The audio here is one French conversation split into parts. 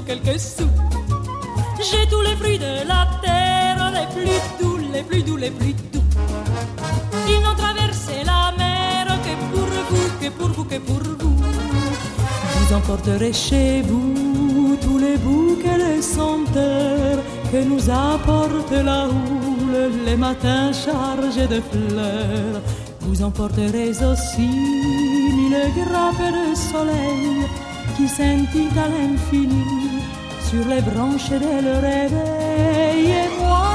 quelques sous. J'ai tous les fruits de la terre, les plus doux, les plus doux, les plus doux. Ils n'ont traversé la mer que pour vous, que pour vous, que pour vous. Vous emporterez chez vous tous les bouquets, les senteurs que nous apporte la houle, les matins chargés de fleurs. Vous emporterez aussi mille grappes de soleil qui scintillent à l'infini sur les branches de leur réveil. Et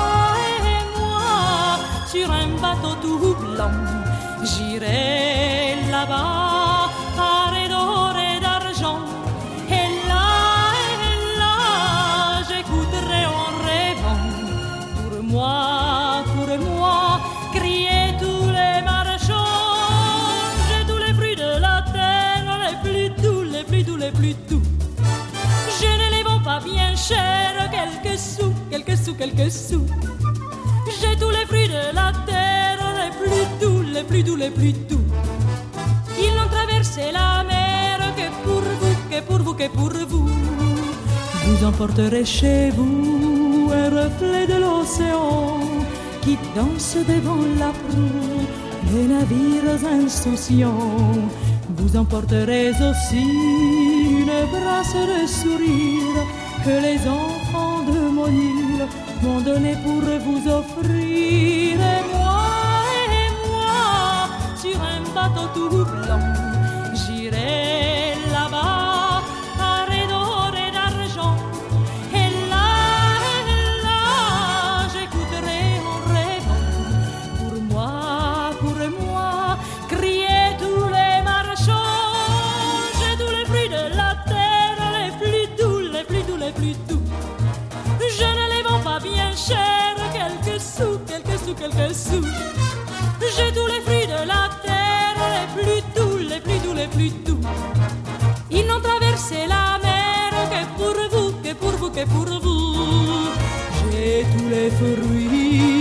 moi, sur un bateau tout blanc, j'irai là-bas, paré d'or et d'argent. Et là, j'écouterai en rêvant, pour moi, crier tous les marchands. J'ai tous les fruits de la terre, les plus doux, les plus doux, les plus doux. Je ne les vends pas bien cher, quelques sous, quelques sous, quelques sous. J'ai tous les fruits de la terre, les plus doux, les plus doux, les plus doux. Ils n'ont traversé la mer que pour vous, que pour vous, que pour vous. Vous emporterez chez vous un reflet de l'océan qui danse devant la proue des navires insouciants. Vous emporterez aussi une brasse de sourire que les enfants de mon île m'ont donné pour vous offrir. Et moi, sur un bateau tout blanc, j'irai là-bas, paré d'or et d'argent. Et là, j'écouterai en rêvant, pour moi, crier tous les marchands. J'ai tous les fruits de la terre, les plus doux, les plus doux, les plus doux. Je ne les vends pas bien cher, quelques sous, quelques sous, quelques sous. J'ai tous les fruits de la terre, les plus doux, les plus doux, les plus doux. Ils n'ont traversé la mer que pour vous, que pour vous, que pour vous. J'ai tous les fruits